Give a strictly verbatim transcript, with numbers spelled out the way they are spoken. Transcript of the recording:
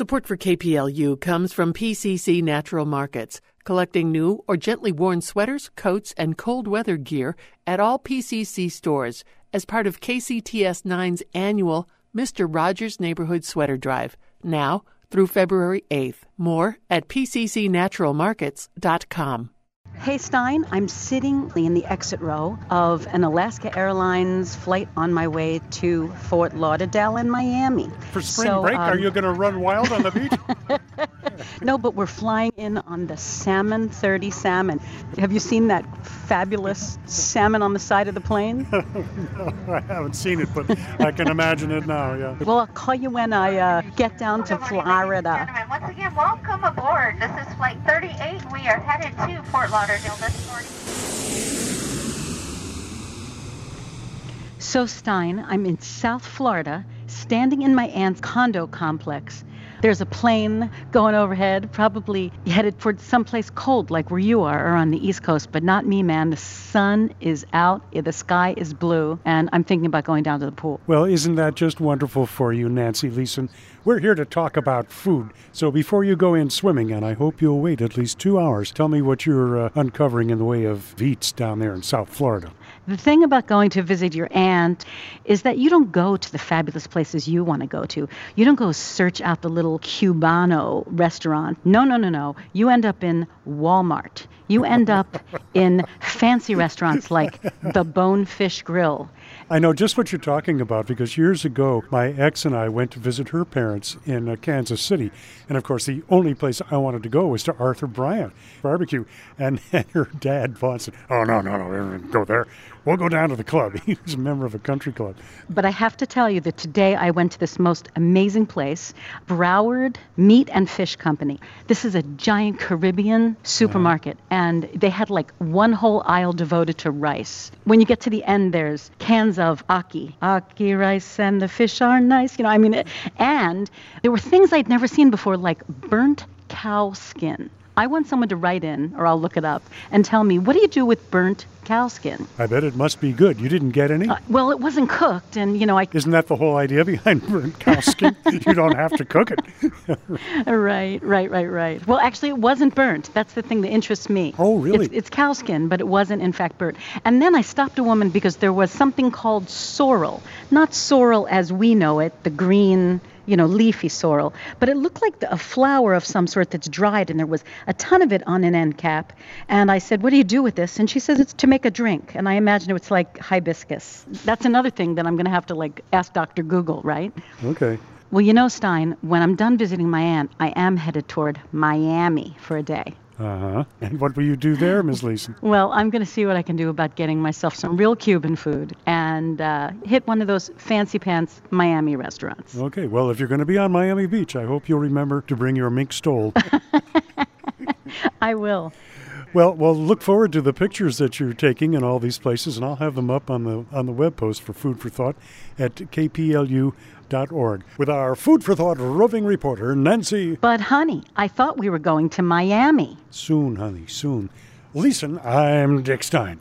Support for K P L U comes from P C C Natural Markets, collecting new or gently worn sweaters, coats, and cold weather gear at all P C C stores as part of K C T S nine's annual Mister Rogers Neighborhood Sweater Drive, now through February eighth. More at P C C natural markets dot com. Hey, Stein, I'm sitting in the exit row of an Alaska Airlines flight on my way to Fort Lauderdale in Miami. For spring so, break, um, are you going to run wild on the beach? No, but we're flying in on the Salmon thirty Salmon. Have you seen that fabulous salmon on the side of the plane? No, I haven't seen it, but I can imagine it now, yeah. Well, I'll call you when I uh, get down to Good morning, Florida. ladies and gentlemen. Once again, welcome aboard. This is Flight thirty-eight. We are headed to Fort Lauderdale this morning. So, Stein, I'm in South Florida, standing in my aunt's condo complex. There's a plane going overhead, probably headed for someplace cold like where you are or on the East Coast, but not me, man. The sun is out, the sky is blue, and I'm thinking about going down to the pool. Well, isn't that just wonderful for you, Nancy Leeson? We're here to talk about food. So before you go in swimming, and I hope you'll wait at least two hours, tell me what you're uh, uncovering in the way of eats down there in South Florida. The thing about going to visit your aunt is that you don't go to the fabulous places you want to go to. You don't go search out the little Cubano restaurant. No, no, no, no. You end up in Walmart. You end up in fancy restaurants like the Bonefish Grill. I know just what you're talking about because years ago, my ex and I went to visit her parents in uh, Kansas City. And of course, the only place I wanted to go was to Arthur Bryant Barbecue. And, and her dad Vaughn said, oh, no, no, no, we don't go there. We'll go down to the club. He was a member of a country club. But I have to tell you that today I went to this most amazing place, Broward Meat and Fish Company. This is a giant Caribbean supermarket, uh-huh. and they had like one whole aisle devoted to rice. When you get to the end, there's cans of ackee. Ackee rice and the fish are nice. You know, I mean, it, and there were things I'd never seen before, like burnt cow skin. I want someone to write in, or I'll look it up, and tell me, what do you do with burnt cow skin? I bet it must be good. You didn't get any? Uh, well, it wasn't cooked, and, you know, I... Isn't that the whole idea behind burnt cow skin? You don't have to cook it. Right, right, right, right. Well, actually, it wasn't burnt. That's the thing that interests me. Oh, really? It's, it's cow skin, but it wasn't, in fact, burnt. And then I stopped a woman because there was something called sorrel. Not sorrel as we know it, the green... you know, leafy sorrel, but it looked like the, a flower of some sort that's dried, and there was a ton of it on an end cap. And I said, what do you do with this? And she says it's to make a drink. And I imagine it's like hibiscus. That's another thing that I'm going to have to, like, ask Doctor Google, right? Okay. Well, you know, Stein, when I'm done visiting my aunt, I am headed toward Miami for a day. Uh-huh. And what will you do there, Miz Leeson? Well, I'm going to see what I can do about getting myself some real Cuban food and uh, hit one of those fancy pants Miami restaurants. Okay. Well, if you're going to be on Miami Beach, I hope you'll remember to bring your mink stole. I will. Well, well, look forward to the pictures that you're taking in all these places, and I'll have them up on the on the web post for Food for Thought at k p l u dot org with our Food for Thought roving reporter, Nancy. But, honey, I thought we were going to Miami. Soon, honey, soon. Leeson, I'm Dick Stein.